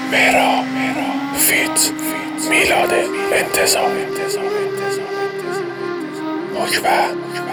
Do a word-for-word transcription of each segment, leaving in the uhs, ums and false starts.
مهرا فیت میلاد انتظار مکبه.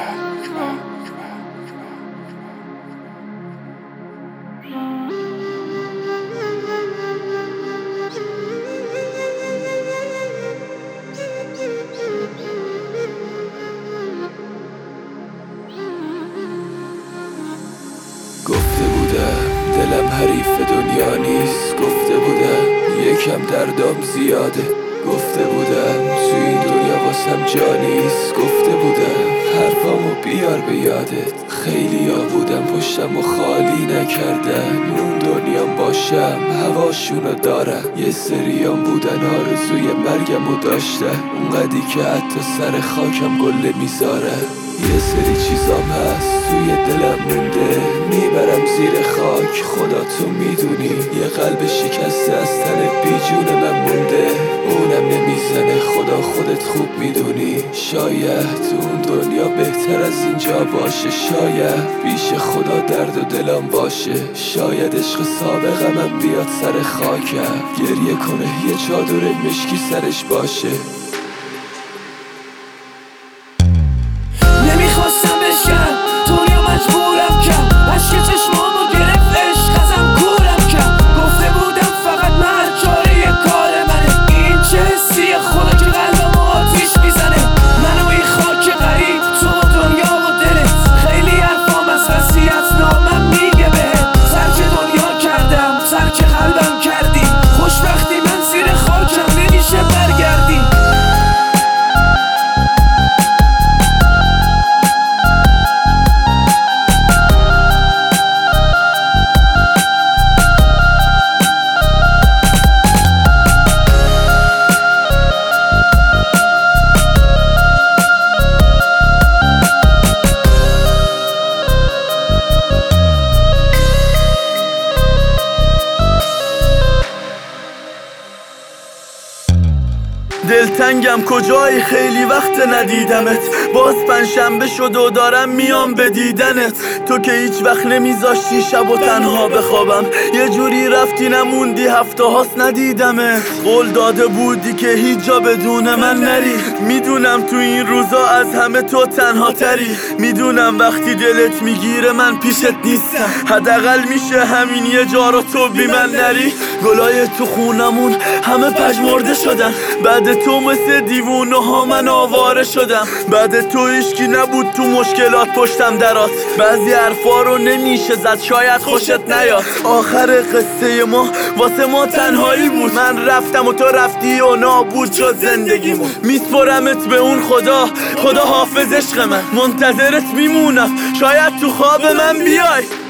گفته بودم دلم حریف دنیا نیست، گفته بودم یکم دردام زیاده، گفته بودم تو این دنیا واسم جا نیست، گفته بودم حرفامو بیار به یادت. خیلی ها بودم پشتم و خالی نکردن، اون دنیام باشم هواشونو دارم. یه سریام بودن آرزوی مرگمو داشتن، اونقدی که حتی سر خاکم گله میذارم. یه سری چیزام هست توی دلم مونده، میبرم زیر خاک، خدا تو میدونی. یه قلب شکسته از تن بیجون من مونده، اونم نمیزنه، خدا خودت خوب میدونی. شاید تو اون دنیا بهتر از اینجا باشه، شاید پیش خدا درد و دلم باشه، شاید عشق سابقمم بیاد سر خاکم، گریه کنه یه چادر مشکی سرش باشه. نمیخواستم بشم دنیا مجبورم کرد، عشق چشمامو گرفت عشق ازم کورم کرد. گفته بودم فقط من چاره یه کار منه، این چه حسیه خدا که قلبمو آتیش میزنه. من و این خاک غریب تو و دنیا و دلت، خیلی حرفام از وصیت نامم میگه بهت. ترک دنیا کردم ترک قلبم کردی، خوشبختی من زیر خاکم نمیشه برگردی. دلتنگم کجایی خیلی وقت ندیدمت، باز پنجشنبه شد و دارم میام به دیدنت. تو که هیچ وقت نمیذاشتی شب و تنها بخوابم، یه جوری رفتی نموندی هفته هاست ندیدمت. قول داده بودی که هیچ جا بدون من نری، میدونم تو این روزا از همه تو تنها تری. میدونم وقتی دلت میگیره من پیشت نیستم، حداقل میشه همین یه جا رو تو بی من نری. گلای تو خونمون همه پژمرده شدن، بعد تو مثل دیوونه ها من آواره شدم. بعد تو هیچکی نبود تو مشکلات پشتم درات، بعضی حرفا رو نمیشه زد شاید خوشت نیاد. آخر قصه ما واسه ما تنهایی بود، من رفتم و تو رفتی و نابود شد زندگیمون. میسپرمت به اون خدا، خدا حافظ عشق من، منتظرت میمونم شاید تو خواب من بیای.